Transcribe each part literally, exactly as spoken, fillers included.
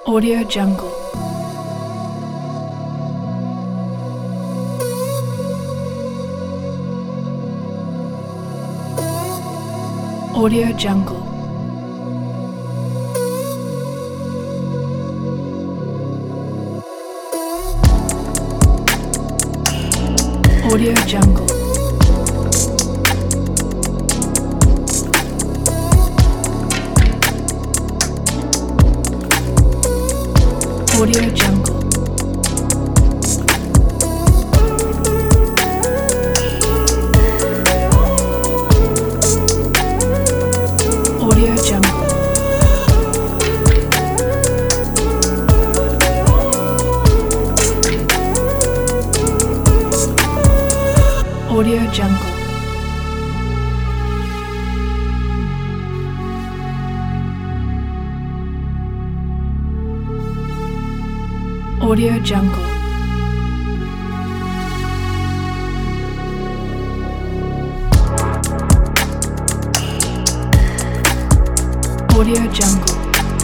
Audio Jungle. Audio Jungle. Audio Jungle. Audio Jungle. Audio Jungle. Audio Jungle. Audio Jungle. Audio Jungle.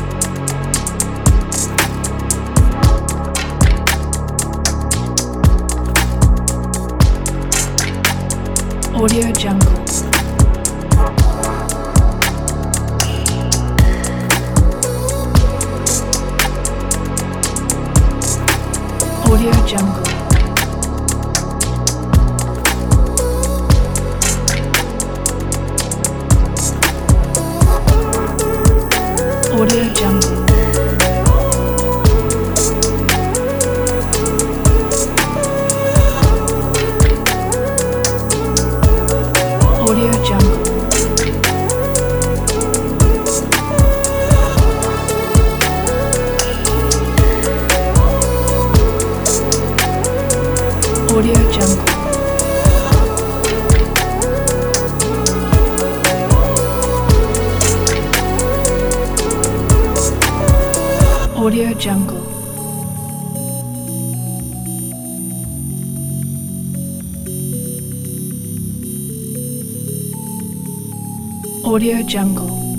Audio Jungle. Audio Jungle. Audio Jungle. Audio Jungle. Audio Jungle. Audio Jungle. Audio Jungle.